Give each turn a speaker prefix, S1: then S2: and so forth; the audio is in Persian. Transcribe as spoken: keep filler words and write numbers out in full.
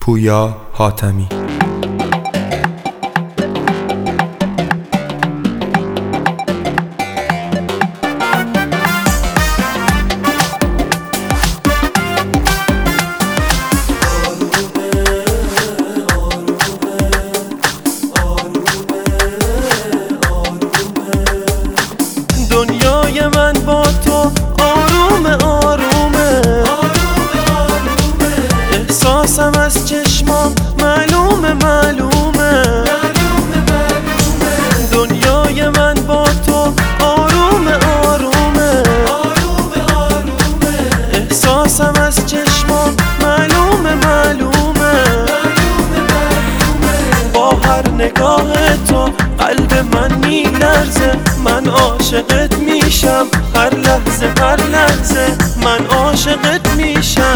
S1: پویا حاتمی.
S2: دنیای من با تو آرومه آرومه، احساسم از چشمام معلومه معلومه. دنیای من با تو آرومه آرومه، احساسم از چشمام معلومه معلومه. با هر نگاه تو قلب من میلرزه، من عاشقت میشم هر لحظه هر لحظه، من عاشقت میشم.